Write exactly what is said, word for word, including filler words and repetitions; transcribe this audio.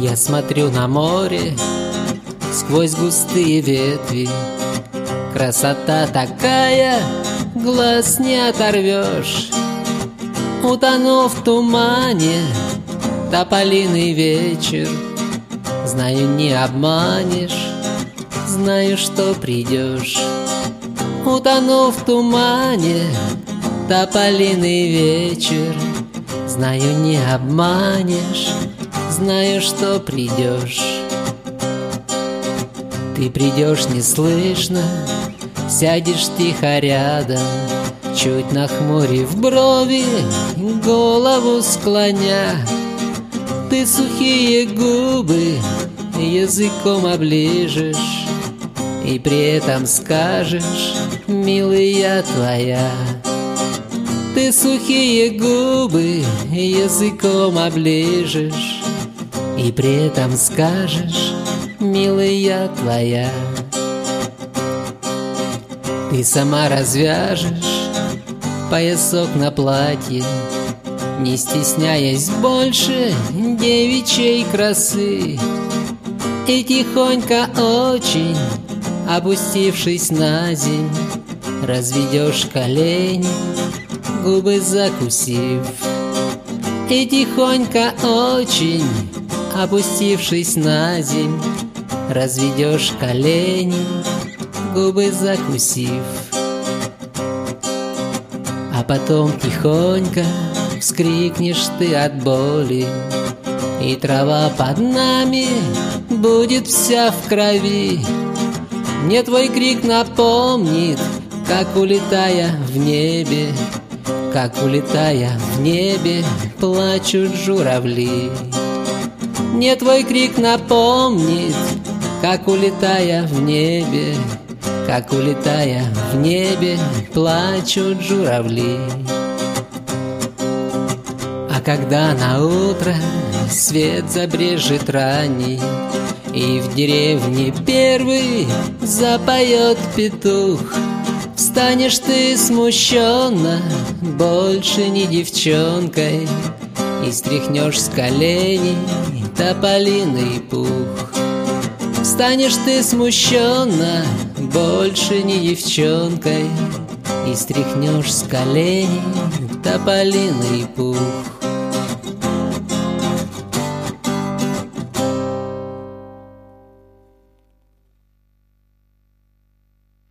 Я смотрю на море сквозь густые ветви. Красота такая, глаз не оторвешь. Утону в тумане, тополиный вечер. Знаю, не обманешь, знаю, что придешь. Утону в тумане, тополиный вечер. Знаю, не обманешь, знаю, что придешь. Ты придешь неслышно, сядешь тихо рядом, чуть нахмурив брови, голову склоня. Ты сухие губы языком оближешь и при этом скажешь: милый, я твоя. Ты сухие губы языком оближешь и при этом скажешь: милый, я твоя. Ты сама развяжешь поясок на платье, не стесняясь больше девичьей красы, и тихонько очень, опустившись на земь, разведешь колени, губы закусив. И тихонько очень, опустившись на земь, разведешь колени, губы закусив. А потом тихонько вскрикнешь ты от боли, и трава под нами будет вся в крови. Мне твой крик напомнит, как, улетая в небе, как, улетая в небе, плачут журавли. Мне твой крик напомнит, как, улетая в небе, как, улетая в небе, плачут журавли. А когда наутро свет забрежет ранний, и в деревне первый запоет петух, встанешь ты смущенно, больше не девчонкой, и стряхнешь с коленей тополиный пух. Встанешь ты смущенно, больше не девчонкой, и стряхнешь с коленей тополиный пух.